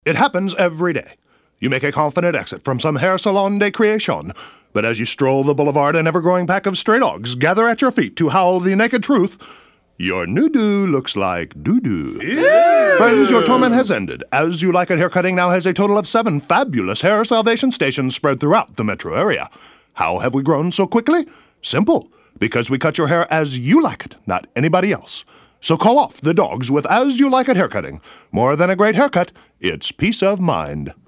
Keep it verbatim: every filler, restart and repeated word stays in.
It happens every day. You make a confident exit from some hair salon de création, but as you stroll the boulevard, an ever-growing pack of stray dogs gather at your feet to howl the naked truth. Your new-do looks like doo-doo. Yeah. Friends, your torment has ended. As You Like It Haircutting now has a total of seven fabulous hair salvation stations spread throughout the metro area. How have we grown so quickly? Simple. Because we cut your hair as you like it, not anybody else. So call off the dogs with As You Like It Haircutting. More than a great haircut, it's peace of mind.